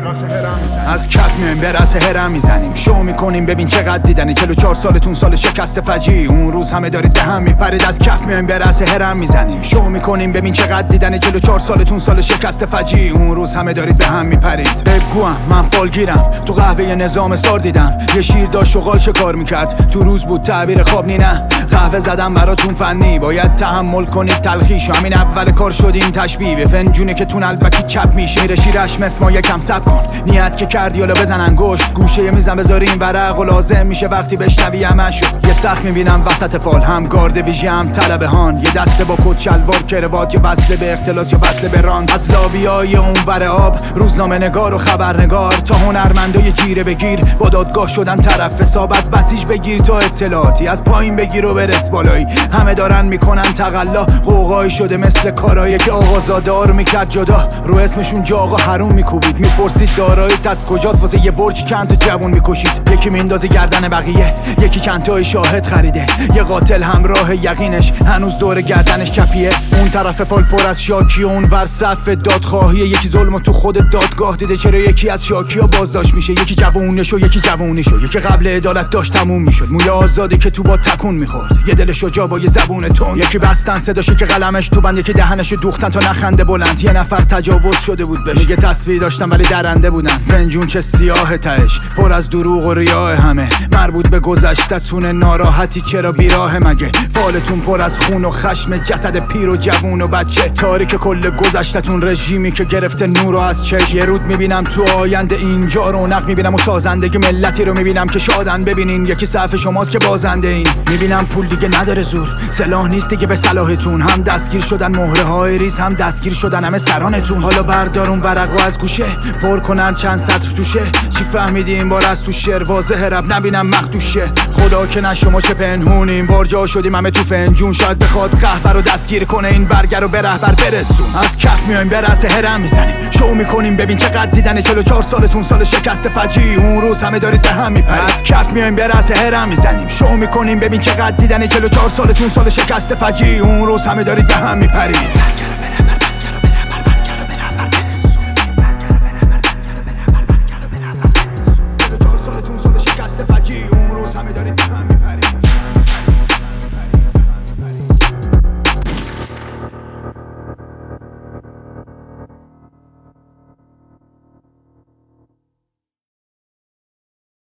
از کف میایم به رأس هرم میزنیم، شو میکنیم ببین چقدر دیدنی. 44 سالتون سال شکست فجی، اون روز همه دارید به هم میپرید. از کف میایم به رأس هرم میزنیم، شو میکنیم ببین چقدر دیدنی. 44 سالتون سال شکست فجی، اون روز همه دارید به هم میپرید. بگوام من فالگیرم، تو قهوه نظام سار دیدم. یه شیر داشت شغال شکار میکرد، تو روز بود تعبیر خواب نی نه. قهوه زدم براتون فنی، باید تحمل کنید تلخیشو. همین اول کار شدیم تشبیه به فنجونه که تون البکی چپ میشه. میره شیرش مسما یکم سب کن، نیت که کردی حالا بزن انگشت. گوشه یه میزم بذاری این ورق و لازم میشه وقتی بشنوی همشو. یه سخت میبینم وسط فال، هم گارد ویژی هم طلبه هان. یه دسته با کت شلوار کروات، یا وصله به اختلاس یا وصله به ران. از لابیای اونور آب، روزنامه نگار و خبرنگار، تا هنرمندای گیره بگیر با دادگاه شدن طرف حساب. از بسیج بگیر تا اطلاعاتی، از پایین بگیر و برس بالایی. همه دارن میکنن تقلا، قوقای شده مثل کارایی که آقازادار میکرد جدا. رو اسمشون جا آقا حروم میکوبید، میپرسید داراییت از کجاست. واسه یه برج چند تا جوون میکشید، یکی میندازه گردن بقیه، یکی چند تای شاهد خریده. یه قاتل همراه یقینش هنوز دور گردنش چپیه. اون طرف فال پر از شاکی و اون ور صف دادخواهیه. یکی ظلمو تو خود دادگاه دیده، چرا یکی از شاکیا بازداشت میشه. یکی جوونش و یکی جوونیشو، یکی قبل عدالت داشت تموم میشد. موی آزادی که تو با تکون میخورد، یه دل شجاع با یه زبون تون. یکی بستن صداشو که قلمش تو بند، یکی دهنشو دوختن تا نخنده بلند. یه نفر تجاوز شده بود بهش، میگه تسبیح داشتن ولی درنده بودن. فنجون چه سیاه تهش، پر از دروغ و ریاه. همه مربوط به گذشته‌تون، ناراحتی چرا بیراه مگه؟ فالتون پر از خون و خشم، جسد پیر و جوون و بچه. تاریک کل گذشته‌تون، رژیمی که گرفته نور رو از چشم. یه رود میبینم تو آینده اینجا، رونق میبینم و سازندگی ملتی رو میبینم که شادن. ببینین یکی صف شماست که بازنده این. میبینم پول دیگه نداره زور، سلاح نیست دیگه به صلاحتون. هم دستگیر شدن مهره های ریز، هم دستگیر شدن همه سرانتون. حالا بردارون ورقو از گوشه، پر کنن چند سطر توشه. چی فهمیدی این بار از تو شعر؟ واضح رب نبینم مخدوشه. خدا که نه شما چه پنهونیم، بار جا شدیم همه تو فنجون. شاید بخواد قهوه رو دستگیر کنه، این برگر رو به رهبر برسون. از کف میایم به رأس هرم میزنیم، شو میکنیم ببین چقدر دیدنه. 44 سالتون سال شکست فجی، اون روز همه دارید به هم میپرید. از کف میایم به رأس هرم میزنیم، شو میکنیم ببین چقدر دیدنه. 44 سالتون سال شکست فجی، اون روز همه دارید به هم میپرید.